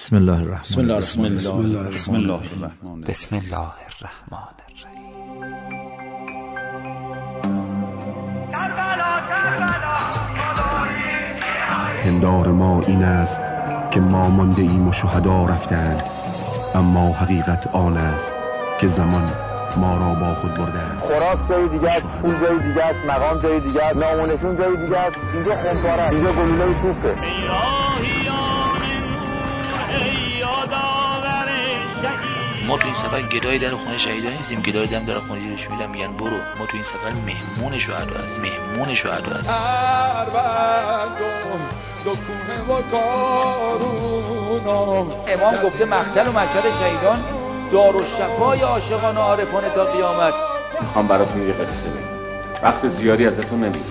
بسم الله الرحمن الرحیم. بسم الله الرحمن الرحیم. پندار ما این است که ما مانده ایم و شهدا رفتند، اما حقیقت آن است که زمان ما را با خود برده است. خوراک جای دیگه است، پول جای دیگه است، مقام جای دیگه است، نام و نشون جای دیگه است. اینجا خمپاره، اینجا گلوله توپه. ما تو این سفر گدای در خونه شهیدان نیستیم، گدای دم در خونه زیرش میدم میگن برو. ما تو این سفر مهمون شهدا هستیم، مهمون شهدا هستیم. امام گفته مقتل و مشهد شهیدان دارالشفای عاشقان و عارفان تا قیامت. میخوام براتون یه قصه بگم، وقت زیادی ازتون نمیگیرم.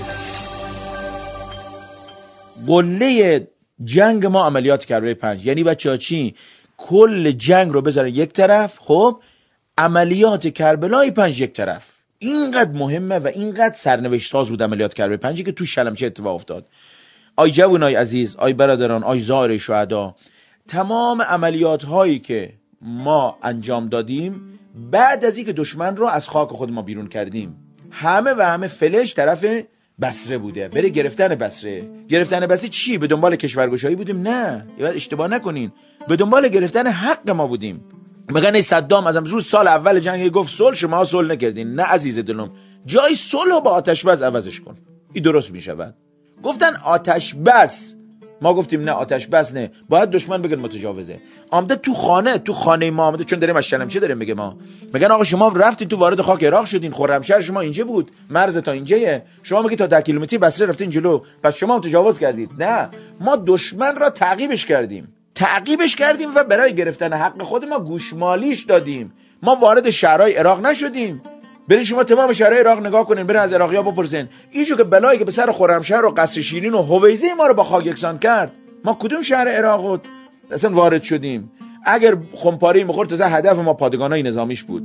قله جنگ ما عملیات کربلای 5، یعنی بچه‌ها چی؟ کل جنگ رو بذارن یک طرف، خب عملیات کربلای 5 یک طرف. اینقدر مهمه و اینقدر سرنوشت ساز بود عملیات کربلای 5 که تو شلمچه اتفاق افتاد. آی جوانای عزیز، آی برادران، آی زائر شهدا، تمام عملیات هایی که ما انجام دادیم بعد از اینکه دشمن رو از خاک خود ما بیرون کردیم، همه فلش طرف بصره بوده، بره گرفتن بصره. گرفتن بصره چی؟ به دنبال کشورگشایی بودیم؟ نه، یاد اشتباه نکنین، به دنبال گرفتن حق ما بودیم. مگن ای صدام از روز سال اول جنگ گفت صلح، شما صلح نکردین؟ نه عزیز دلم، جای صلح با آتش بس عوضش کن، این درست میشود. گفتن آتش بس، ما گفتیم نه آتش بس نه، باید دشمن بگن متجاوزه. آمده تو خانه ما آمده، چون داریم از شلمچه داریم میگه ما، میگن آقا شما رفتین تو وارد خاک عراق شدین، خرمشهر شما اینجا بود، مرز تا اینجایه، شما میگی تا 10 کیلومتری بصره رفتین جلو، پس شما تجاوز کردید. نه، ما دشمن را تعقیبش کردیم و برای گرفتن حق خود ما گوشمالیش دادیم. ما وارد شهرهای عراق نشدیم. برین شما تمام شهرهای عراق نگاه کنین، برین از عراقی‌ها بپرسین اینجور که بلایی که به سر خرمشهر و قصر شیرین و هویزه ما رو با خاک یکسان کرد، ما کدوم شهر عراق اصلا وارد شدیم؟ اگر خمپاری می‌خورد تازه هدف ما پادگانای نظامیش بود.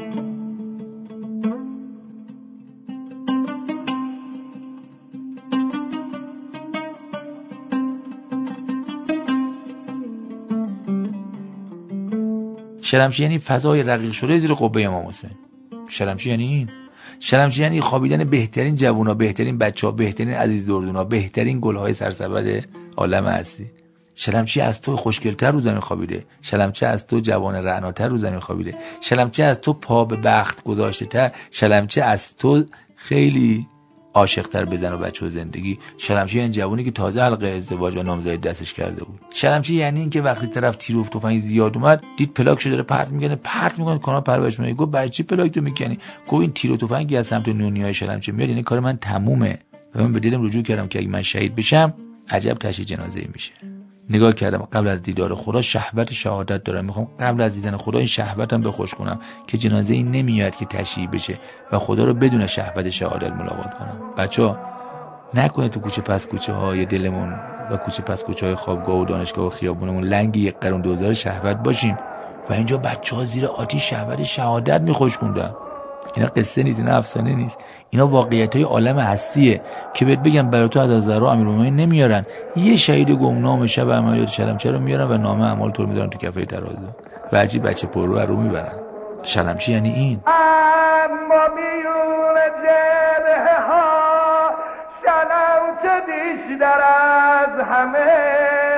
شلمچه یعنی فضای رقیق شده زیر قبه امام حسین. شلمچه یعنی این. شلمچه یعنی خوابیدن بهترین جوونا، بهترین بچه‌ها، بهترین عزیز دردونا، بهترین گل‌های سرسبد عالم هستی. شلمچه از تو خوشگل‌تر رو زمین خوابیده. شلمچه از تو جوان رعناتر رو زمین خوابیده. شلمچه از تو پا به بخت گذاشته‌تر. شلمچه از تو خیلی عاشق‌تر بزن و بچه و زندگی. شلمچه یعنی جوانی که تازه حلقه ازدواج و نامزدی دستش کرده بود. شلمچه یعنی این که وقتی طرف تیر و تفنگ زیاد اومد، دید پلاکشو داره پرت میکنه کانال پرورش میکنه، گفت برای چی پلاک تو میکنی؟ گفت این تیر و تفنگی از سمت نونیای شلمچه میاد، یعنی کار من تمومه. و من به دلم رجوع کردم که اگه من شهید بشم عجب تشییع جنازه‌ای میشه. نگاه کردم قبل از دیدار خدا شهوت شهادت دارم، میخوام قبل از دیدن خدا این شهوتم بخوش کنم که جنازه‌ای نمیاد که تشییع بشه و خدا رو بدون شهوت شهادت ملاقات کنم. بچه‌ها نکنه تو کوچه پس کوچه های دلمون و کوچه پس کوچه های خوابگاه و دانشگاه و خیابونمون لنگ یک قرون دوزار شهوت باشیم و اینجا بچه‌ها زیر آتش شهوت شهادت میخوش خوندن. اینا قصه نیست، اینا افسانه نیست، اینا واقعیت‌های عالم هستیه که بهت بگم برای تو از زهرا امیرالمومنین نمیارن، یه شهید گمنام شب عملیات شلمچه رو میارن و نامه اعمال تو رو میذارن تو کفه ترازو و عجیب بچه پررو رو میبرن. شلمچه یعنی این. اما میون جبهه ها شلمچه بیشتر از همه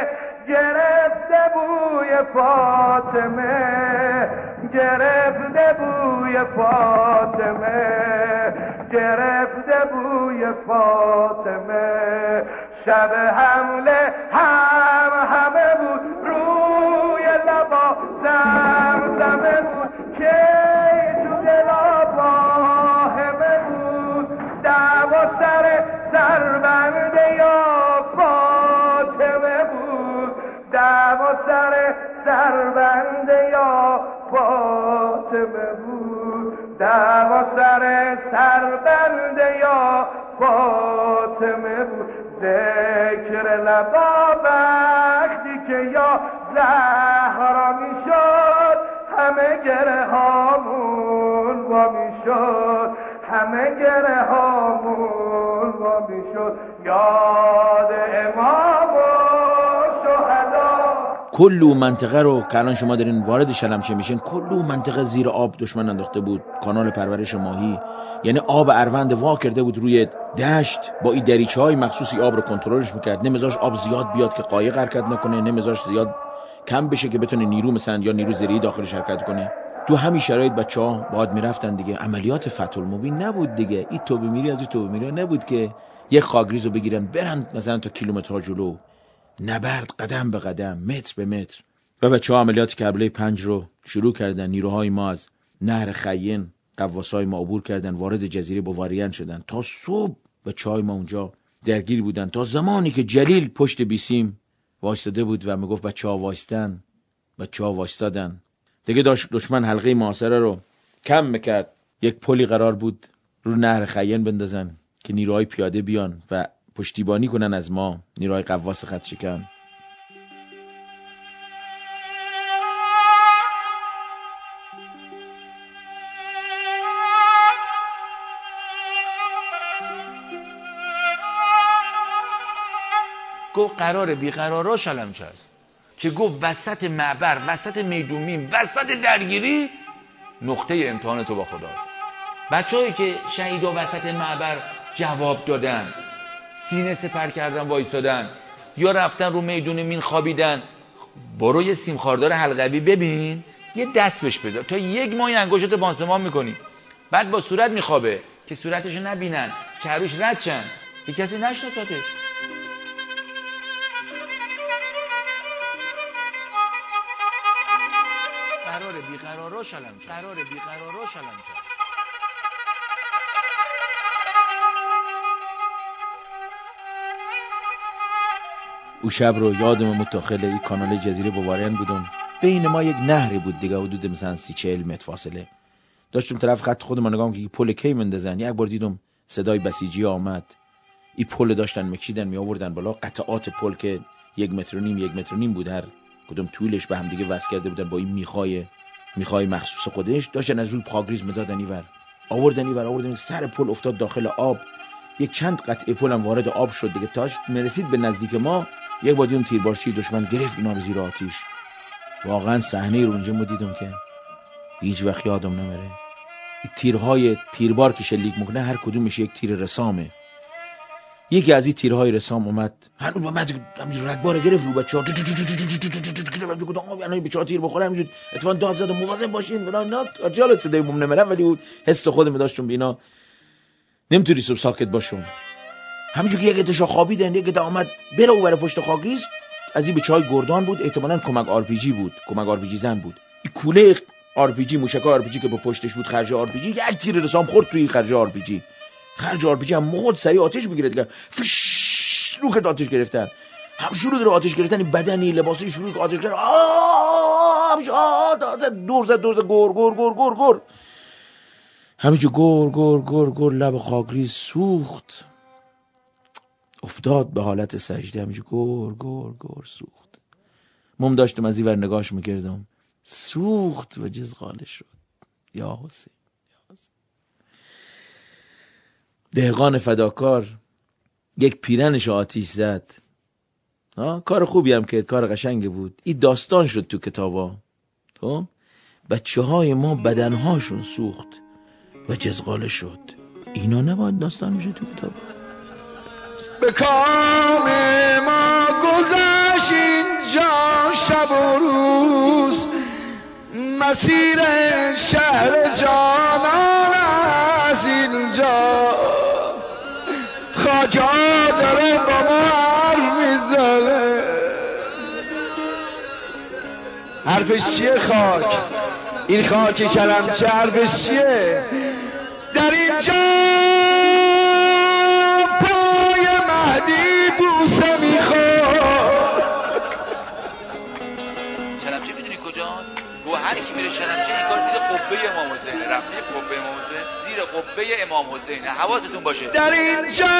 گرفته بوی فاطمه، گرفته بوی فاطمه، گرفته بوی فاطمه. شب حمله همه بود، روی لبا زمزمه بود که تو دلا واهمه بود. دعوا سربنده یا فاطمه بود، دعوا سربنده یا فاطمه بود، دعوا سربنده یا فاطمه بود. ذکر لبا وقتی که یا زهرا می شد، همه گره هامون وا می شد، همه گره هامون وا می شد. یاد امام و شهدا کل اون منطقه رو که الان شما دارین وارد شلمچه میشین، کل اون منطقه زیر آب دشمن انداخته بود، کانال پرورش ماهی، یعنی آب اروند وا کرده بود روی دشت، با این دریچه‌های مخصوصی آب رو کنترلش میکرد، نمیذاش آب زیاد بیاد که قایق حرکت نکنه، نمیذاش زیاد کم بشه که بتونه نیرو مثلا یا نیرو زیره‌ای داخلش حرکت کنه. تو همین شرایط بچه‌ها باید میرفتن دیگه. عملیات فتح المبین نبود دیگه، این توبه میری از این توبه میری نبود که یک خاکریز رو بگیرن برن مثلا تا کیلومترها جلو، نبرد قدم به قدم، متر به متر. و بچه‌ها عملیات کربلای 5 رو شروع کردن. نیروهای ما از نهر خیین، قواسای ما عبور کردن، وارد جزیره بوارین شدن. تا صبح بچه‌های ما اونجا درگیر بودن، تا زمانی که جلیل پشت بیسیم وایستاده بود و میگفت بچه‌ها وایستن. بچه‌ها وایستادن دیگه. دشمن حلقه محاصره رو کم میکرد. یک پلی قرار بود رو نهر خیین بندازن که نیروهای پیاده بیان و پشتیبانی کنن از ما، نیروهای قواس خط شکن. گفت قرار بیقرارا شلمچه است، که گفت وسط معبر، وسط میدومیم، وسط درگیری نقطه امتحان تو با خداست. بچه‌هایی که شهیدا وسط معبر جواب دادن، سینه سپر کردن وایسادن، یا رفتن رو میدون مین خوابیدن، برو یه سیم خاردار حلقوی ببین، یه دست بهش بده، تا 1 ماه انگشت پانسمان میکنی، بعد با صورت میخوابه که صورتشو نبینن، که روش رد شن، که کسی نشناسدش. قرار بیقرارا شلمچه، قرار بیقرارا شلمچه. او شب رو یادم متاخل این کانال جزیره بوارین بودم. بین ما یک نهری بود دیگه، حدود مثلا 30-40 متر فاصله. داشتم طرف خط خودم نگاه که پل کی مندازن. یک بار دیدم صدای بسیجی آمد. این پل داشتن میکشیدن می آوردن بالا. قطعات پل که 1.5 متر بود، هر کدوم طولش به هم دیگه وصل کرده بودن با این میخای مخصوص خودش. داشتن از روی پاگریز میدادن اینور، آوردن سر پل افتاد داخل آب. یک چند قطعه پل هم وارد آب شد دیگه. تاش میرسید به نزدیک ما، یک بار دیدم تیربارچی دشمن گرفت اینا رو زیر آتیش. واقعا صحنه رو اونجا دیدم که هیچ وقت یادم نمیره. این تیربار که شلیک میکنه هر کدومش یک تیر رسامه. یکی از این تیرهای رسام اومد هنوز با من همینجور رگبار گرفت رو بچه‌ها. الان بچه‌ها تیر بخوره همینجور اتفاقا داد زد مواظب باشین. نه جالب صدای مم نمیره، ولی اون حس خودم داشتم بینا نمیتونی صبح ساکت باشم. همینجور که یک عده‌شو خوابیدن، یک عده آمد بره اون بره پشت خاکریز. از این بچه‌های گردان بود، احتمالاً کمک آرپیجی بود، کمک آرپیجی زن بود. این کوله آرپیجی، موشک آرپیجی که با پشتش بود، خرج آرپیجی، یک تیر رسام خورد توی خرج آرپیجی. خرج آرپیجی هم موقع سریع آتش بگیره دیگه. فش رو که آتش گرفتن. هم شروع کرد آتش گرفتن، بدنی لباسی شروع کرد آتش گرفتن. دور زد گر همینجور گر لب خاکریز سوخت، افتاد به حالت سجده. همینجور گر سوخت. مم داشتم از این ور نگاش میکردم، سوخت و جزغاله شد. یا حسین. دهقان فداکار یک پیرنش آتیش زد. کار خوبی هم کرد، کار قشنگی بود. این داستان شد تو کتابا. بچه‌های ما بدنهاشون سوخت و جزغاله شد. اینا نباید داستان میشه تو کتاب. به کام ما گذشت اینجا شب و روز، مسیر شهر جانان از اینجا. خاکا داره با ما حرف میزنه. حرفش چیه خاک؟ این خاک کلمچه حرفش چیه؟ در اینجا پای مهدی بوسه میخواد. شلمچه میدونی کجاست؟ گو هر کی میره شلمچه این کار زیر قبه امام حسین رفته. قبه امام حسین زیر قبه امام حسین، حواستون باشه. در اینجا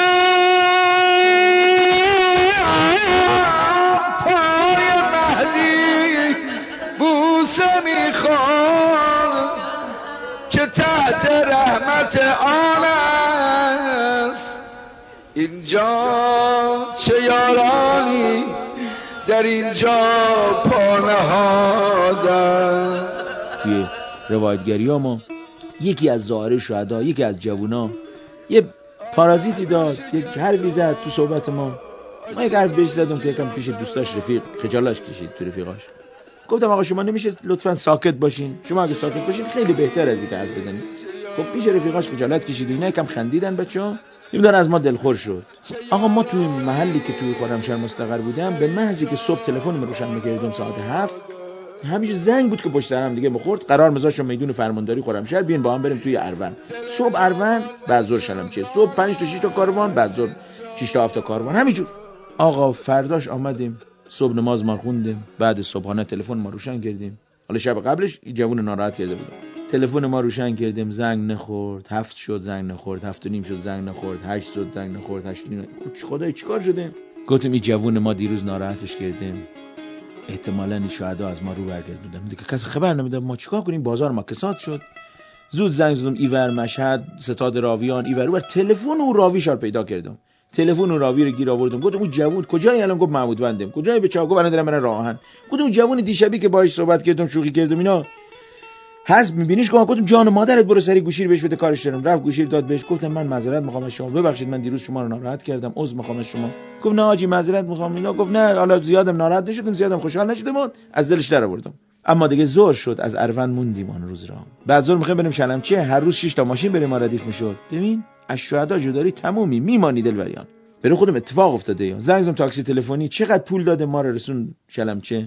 پای مهدی بوسه میخواد که تحت رحمت آن است. اینجا چه یارانی در اینجا پا نهادن. توی روایتگری ما یکی از ظاهر شهدا، یکی از جوونا یه پارازیتی داد، یک حرفی زد تو صحبت ما یک حرف بهش زدم که یکم پیش دوستاش رفیق خجالش کشید تو رفیقاش. گفتم آقا شما نمیشه لطفاً ساکت باشین؟ شما اگه ساکت باشین خیلی بهتر از اینکه حرف بزنید. خب پیش رفیقاش خجالت کشید و اینا یکم خندیدن بچه‌ها. نمیدونن از ما دلخور شد. آقا ما توی محلی که توی خرمشهر مستقر بودم به محضی که صبح تلفن روشن می‌کردم ساعت 7 همیشه زنگ بود که پشت سرم دیگه می‌خورد. قرار می‌ذاشتم میدون فرمانداری خرمشهر بیان با هم بریم توی اروند. صبح اروند، بعد ظهر شلمچه. صبح 5 تا 6 تا کاروان، بعد ظهر 6 تا 7 تا کاروان. همینجور. آقا فرداش آمدیم، صبح نماز ما خوندیم، بعد صبحانه تلفن ما روشن کردیم. حالا شب قبلش جوون ناراحت کرده بود. تلفن ما روشن کردیم، زنگ نخورد. 7 شد زنگ نخورد، 7 و نیم شد زنگ نخورد، 8 شد زنگ نخورد، 8 و نیم. خدای چیکار شده؟ گفتم این جوون ما دیروز ناراحتش کردیم. احتمالاً این شهدا از ما رو برگردوندن. دیگه کسی خبر نمیده. ما چیکار کنیم؟ بازار ما کساد شد. زود زنگ زدم ایور مشهد، ستاد راویان، ایور تلفن و راویش رو پیدا کردم. تلفن و راوی رو گیر آوردم. گفتم اون جوون کجایی الان؟ گفت محمود بندم. کجایی بچه‌ها؟ گفت الان دارم من راه آهن. گفتم اون جوون دیشبی که باهاش صحبت کردم شوخی کردم اینا هست میبینیش؟ گفتم جان مادرت برو سری گوشی رو بهش بده کارش دارم. رفت گوشی رو داد بهش. گفتم من معذرت میخوام از شما، ببخشید من دیروز شما رو ناراحت کردم، عذر میخوام از شما. گفت نه آجی معذرت میخوام اینا. گفت نه حالا زیادم ناراحت نشدم، زیادم خوشحال نشدم، از دلش در آوردم. اما دیگه ظهر شد، از اروند موندیم اون روز را. بعد ظهر میخوایم بریم شلمچه، هر روز 6 تا ماشین بریم ما ردیف میشد. ببین از شهدا جداری تمومی میمانی دلبریان. برای خودم اتفاق افتاده. زنگ زدم تاکسی تلفنی، چقدر پول داده ما رو رسون شلمچه.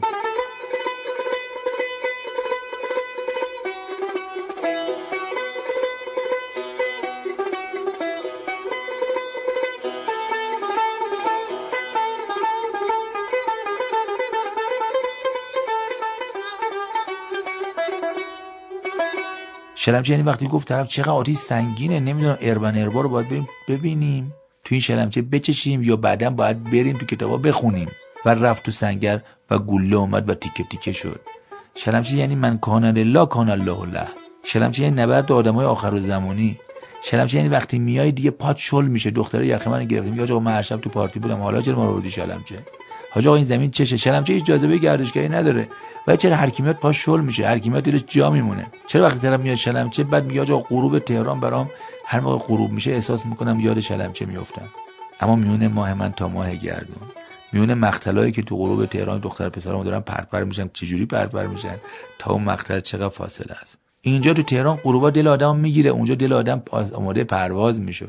شلمچه یعنی وقتی گفت طرف چقدر آتیش سنگینه، نمیدونم اربن اربا رو باید بریم ببینیم، تو این شلمچه بچشیم یا بعداً باید بریم تو کتابا بخونیم. و رفت تو سنگر و گله اومد و تیکه تیکه شد. شلمچه یعنی من کان لله کان الله له. شلمچه یعنی نبرد آدمای آخرالزمانی. شلمچه یعنی وقتی میای دیگه پات شل میشه. دختره یخ من گرفت میگه آقا من هر شب تو پارتی بودم، حالا چرا ما رو بردی شلمچه؟ حاج آقا این زمین چشه؟ شلمچه هیچ جاذبه گردشگری نداره. و چرا هر کی میاد پاش شل میشه، هر کی میاد دلش جا میمونه؟ چرا وقتی طرف میاد شلمچه بعد میگه آقا غروب تهران برام هر موقع غروب میشه احساس میکنم یاد شلمچه میافتم. اما میونه ماه من تا ماه گردون، میونه مقتلایی که تو غروب تهران دختر پسرام دارن پرپر میشن، چجوری پرپر میشن تا اون مقتل چقدر فاصله است. اینجا تو تهران غروبا دل آدم میگیره، اونجا دل آدم آماده پرواز میشه.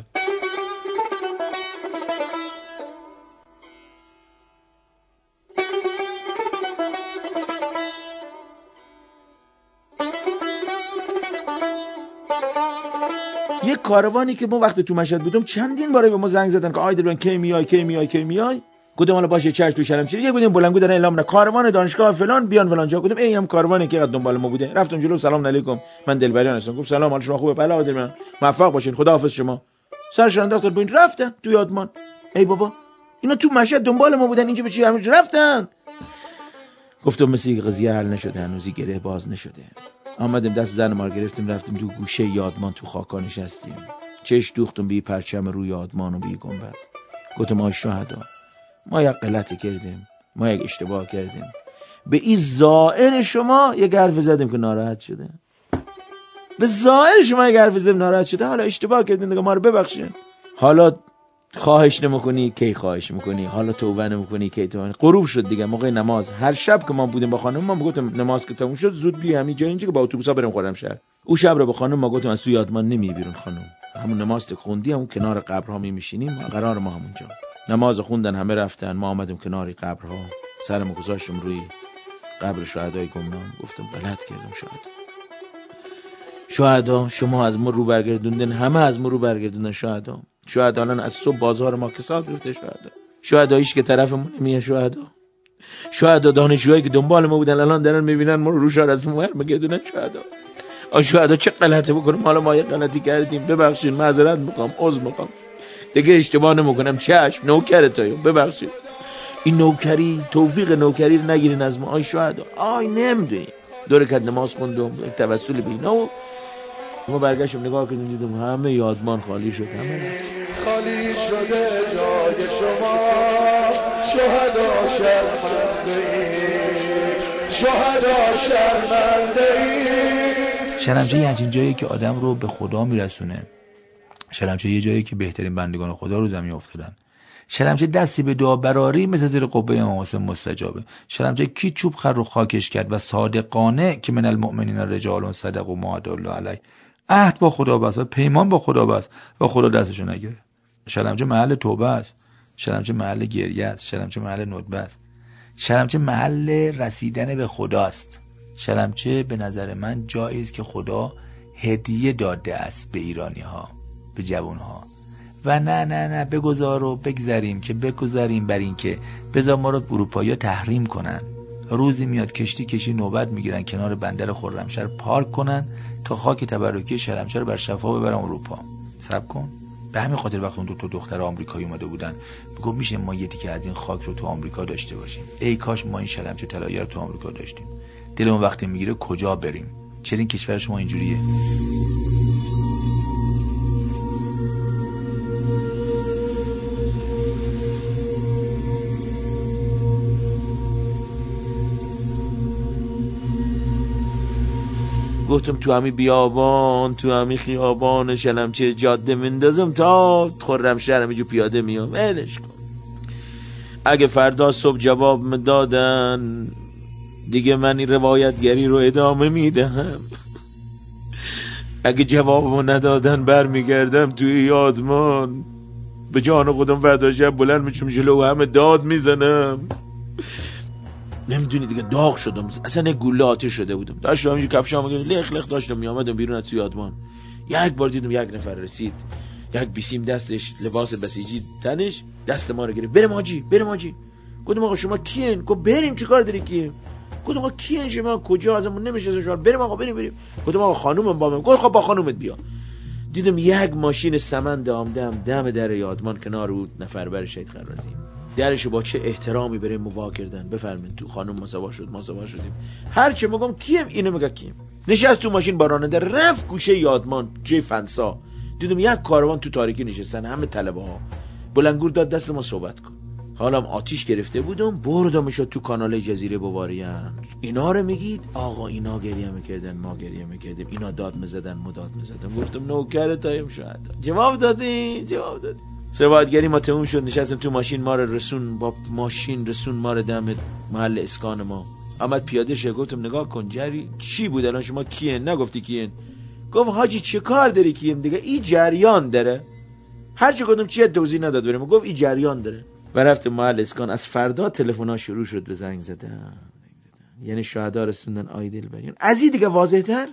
یک کاروانی که ما وقتی تو مشهد بودم چندین باره به ما زنگ زدن که آیدل بن کی میای. گفتم حالا باشه چش تو شلمچه. یک بودیم بلندگو دارن اعلام کنن کاروان دانشگاه فلان بیان فلان جا. گفتم اینم کاروانی که قد دنبال ما بوده. رفتم جلو سلام علیکم من دلبریان هستم. گفت سلام حال شما خوبه؟ بله آیدل من موفق باشین خداحافظ شما. سرش انداختن ببین رفتن تو یادمان. ای بابا اینا تو مشهد دنبال ما بودن، اینجا به چی همش رفتن؟ گفتم مثل این قضیه حل نشده، هنوزی گره باز نشده. آمدیم دست زن ما رو گرفتیم رفتیم تو گوشه یادمان تو خاکا نشستیم. چش دوختم بی پرچم روی یادمان و بی گنبد. گفتم آی شهدا ما یک غلطی کردیم، ما یک اشتباه کردیم. به این ظاهر شما یک حرف زدیم که ناراحت شده. به ظاهر شما یک حرف زدیم ناراحت شده. حالا اشتباه کردین دیگه ما رو ببخشین. حالا خواهش نمیکنی کی خواهش میکنی، حالا توبه نمیکنی کی توبه. غروب شد دیگه موقع نماز. هر شب که ما بودیم با خانم ما گفتم نماز که تموم شد زود بیا همین اینجا که با اتوبوسا بریم خرمشهر. او شب رو با خانم ما گفتم از تو یادمان نمی بیرون خانم، همون نماز که خوندی همون کنار قبرها میشینیم، قرار ما همونجا. نماز خوندن همه رفتن، ما آمدیم کنار قبرها، سرمو گذاشتم روی قبر شهدای گمنام. گفتم غلط کردم شهدا شما از ما رو برگردوندن، همه از ما رو برگردوندن شهدا. شهدا الان از صبح بازار ما کساد گرفته. شهدا هیچ که طرفمون نمیاد. شهدا دانشجوهایی که دنبال ما بودن الان دارن میبینن ما رو روشار از ما برمیگردونن. شهدا چه غلطی بکنم؟ حالا ما یه غلطی کردیم ببخشید، معذرت میخوام، عذر میخوام، دیگه اشتباه نمیکنم، چشم نوکرتایم ببخشید. این نوکری توفیق نوکری رو نگیرین از ما. آی شهدا آی نمیدونی دور کد نماز خوندم یک توسل به اینا و ما برگشتم نگاه کردیم دیدم همه یادمان خالی شد، همه خالی شده جای شما شهدا شرمنده ای شهدا شرمنده ای. شلمچه یه همچین جایی که آدم رو به خدا میرسونه. شلمچه یه جایی که بهترین بندگان خدا رو زمین افتادن. شلمچه دستی به دعا براری مثل زیر قبه امام حسین مستجابه. شلمچه کی چوب خر رو خاکش کرد و صادقانه که من المؤمنین رجال صدقوا ما عهد الله علیه، عهد با خدا بست و پیمان با خدا بست و خدا دستشو نگیره. شلمچه محل توبه است. شلمچه محل گریه است. شلمچه محل ندبه است. شلمچه محل رسیدن به خداست. شلمچه به نظر من جایی است که خدا هدیه داده است به ایرانی ها، به جوان ها. و نه بگذار و بگذاریم که بگذاریم بر این که بذار ما رو اروپایی‌ها تحریم کنن. روزی میاد کشتی نوبت میگیرن کنار بندر خرمشهر پارک کنن تا خاک تبرکی شلمچه رو بر شفا ببرن اروپا. صبر کن. به همین خاطر وقتی اون دو دختر آمریکایی اومده بودن میگفت میشه ما یه تیکه از این خاک رو تو آمریکا داشته باشیم. ای کاش ما این شلمچه طلایی رو تو آمریکا داشتیم. دلمون وقتی میگیره کجا بریم؟ چرا این کشور شما اینجوریه؟ گفتم تو همین بیابان تو همین خیابان شلمچه جاده مندازم تا خرمشهر همینجور پیاده میام. ولش کن. اگه فردا صبح جواب میدادن دیگه من این روایتگری رو ادامه میدهم. اگه جوابمو ندادن برمیگردم توی یادمان به جان خودم فردا شب بلند میشم جلو همه داد میزنم. نمیدونی دیگه داغ شدم، اصلا گوله آتش شده بودم. داشتم همینجور کفشامو لخ داشتم میامدم بیرون از توی آدمان. یک بار دیدم یک نفر رسید، یک بیسیم دستش، لباس بسیجی تنش، دست ما رو گرفت. بریم حاجی. گفتم آقا شما کیین؟ گفت بریم چیکار داری کیه؟ گفتم آقا کیین شما؟ کجا؟ ازمون نمیشه شما. بریم آقا بریم. گفتم آقا خانومم با من. گفت خب با خانومت بیا. دیدم یک ماشین سمند آمدم دم در یادمان کنار بود نفر بر شهید خرازی. درشو با چه احترامی بریم موا کردن. بفرمایید تو خانم ما سوا شدیم. هر چه میگم کیم اینو میگه کیم. نشست تو ماشین با راننده رفت گوشه یادمان جای فنسا. دیدم یک کاروان تو تاریکی نشستن، همه طلبه ها. بلنگور داد دست ما صحبت کن. حالم آتیش گرفته بودم، بردمش تو کانال جزیره بواریان. اینا رو میگید؟ آقا اینا گریه میکردن، ما گریه میکردیم. اینا داد میزدن، ما داد میزدم. گفتم نوکرتایم شاید. جواب دادی. سوادگری ما تموم شد. نشستم تو ماشین، ما رو رسون با ماشین رسون ما رو دم محل اسکان ما. آمد پیاده شه. گفتم نگاه کن جری چی بود الان شما کیین؟ نگفتی کیین. گفت حاجی چه کار داری کیم دیگه؟ این جریان داره. هر چه گفتم چیه توضیح نداد بریم. گفت این جریان داره. و رفتم محل اسکان. از فردا تلفن‌ها شروع شد به زنگ زدن. یعنی شهدا رسوندن آیدل بریم. از این دیگه واضح‌تر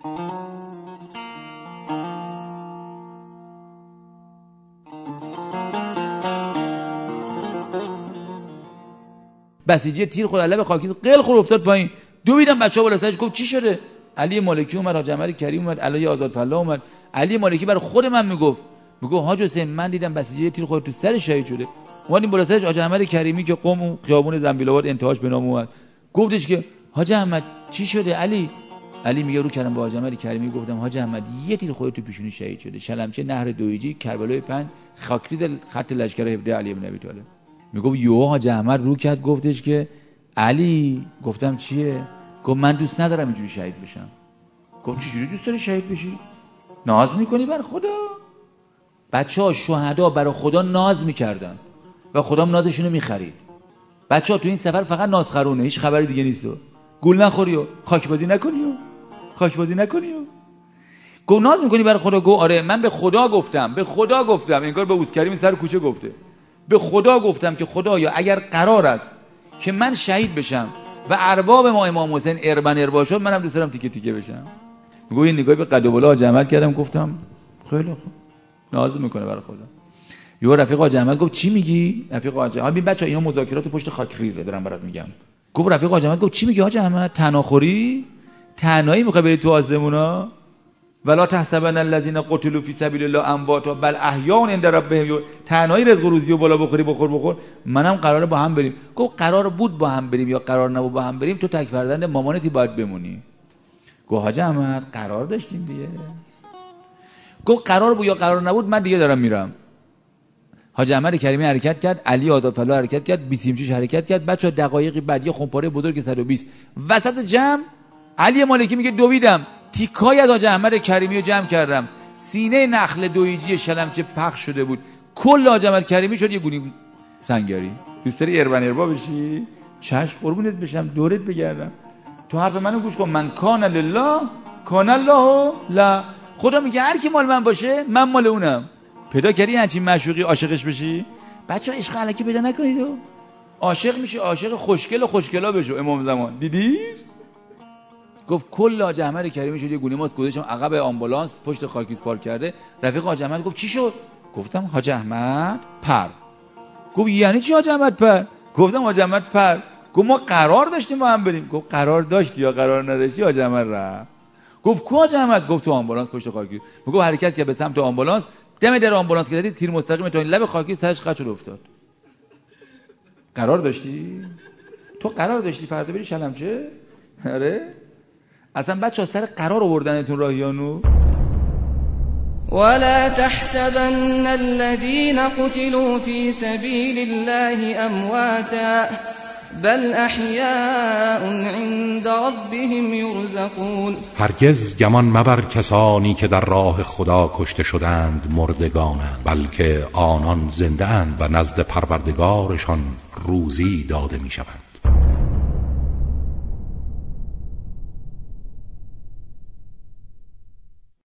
بسیجی تیر خود لب خاکیز قل خور افتاد پایین. دویدم بچه‌ها بالا سرش. گفت چی شده؟ علی مالکی اومد، حاج عمر کریم اومد، علی آزادفالله اومد. علی مالکی برای خود من میگفت حاج حسین من دیدم بسیجی تیر خود تو سر شهید شده. اومدیم بالا سرش. حاج عمر کریمی که قم خیابون زنبیل آباد انتهاش به نام اومد گفتش که حاج احمد چی شده؟ علی میگه رو کردم با حاج عمر کریمی گفتم حاج احمد یه تیر خود تو پیشونی شهید شده. شلمچه نهر دویجی کربلای 5 خاکریز خط لشکر 17 علی بن ابی طالب. میگفت یهو حاج احمد رو کرد گفتش که علی. گفتم چیه؟ گفت من دوست ندارم اینجوری شهید بشم. گفت چجوری دوست داری شهید بشی؟ ناز میکنی بر خدا؟ بچه‌ها شهدا برای خدا ناز میکردن و خدا نازشونو میخرید. بچه‌ها تو این سفر فقط نازخرونه، هیچ خبری دیگه نیست. گول نخوری و خاکبازی نکنی. گو ناز میکنی برای خدا؟ گو آره من به خدا گفتم انگار به اوسکریم سر کوچه گفته. به خدا گفتم که خدایا اگر قرار است که من شهید بشم و ارباب ما امام حسین اربا شد، منم دوست دارم تیکه تیکه بشم. میگه این نگاهی به قد و بالا جمع کردم گفتم خیلی خوب. ناز میکنه برای خدا. یه رفیق حاج احمد گفت چی میگی؟ رفیق حاج احمد ببین بچا اینا مذاکرات پشت خاک ریزه دارم برات میگم. گفت رفیق حاج احمد گفت چی میگی حاج احمد؟ تناخوری؟ تنهایی میخوای بری تو آسمونا؟ ولا تحسبن الذين قتلوا في سبيل الله امواتا بل احیاء عند ربهم. تنهایی رزق و روزی و بالا بخوری بخور. منم قراره با هم بریم. گفت قرار بود با هم بریم یا قرار نبود با هم بریم؟ تو تک فرزند مامانتی باید بمونی. گفت حاج احمد قرار داشتیم دیگه. گفت قرار بود یا قرار نبود من دیگه دارم میرم. حاج احمد کریمی حرکت کرد، علی آداب‌فلا حرکت کرد، 26 حرکت کرد. بچا دقایقی بعد یه خمپاره بزرگ 120 وسط جمع، علی مالکی میگه دویدم تیکای از حاج احمد کریمی رو جمع کردم، سینه نخل دویجی شلمچه پخش شده بود، کل حاج احمد کریمی شد یه گونی سنگاری. دوست داری اربا بشی؟ چشم قربونت بشم، دورت بگردم. تو حرف منو گوش کن، من کان لله کان الله لا. خدا میگه هر کی مال من باشه من مال اونم. پیدا کردی همچین معشوقی عاشقش بشی؟ بچه‌ها عشق الکی پیدا نکنید و عاشق میشی، عاشق خوشگل و خوشگلا بشو. امام زمان دیدی؟ گفت کل حاج احمد کریمی شد یه گونه ماست، گذاشتم عقب آمبولانس پشت خاکیز پارک کرده. رفیق حاج احمد گفت چی شد؟ گفتم حاج احمد پر. گفت یعنی چی حاج احمد پر؟ گفتم حاج احمد پر. گفت ما قرار داشتیم با هم بریم. گفت قرار داشتی یا قرار نداشتی؟ حاج احمد رفت. گفت کو حاج احمد؟ گفت تو آمبولانس پشت خاکی. میگه حرکت کرد به سمت آمبولانس، دم در آمبولانس که تیر مستقیم تا این لب خاکی سرش قطع شد افتاد. قرار داشتی؟ تو قرار داشتی فردا بری شلمچه؟ آره؟ اصلا بچه‌ها سر قرار آوردنتون راهیانو. ولا تحسبن الذين قتلوا في سبيل الله امواتا بل احیاء عند ربهم یرزقون. هرگز گمان مبر کسانی که در راه خدا کشته شدند مردگانند، بلکه آنان زنده اند و نزد پروردگارشان روزی داده می شوند.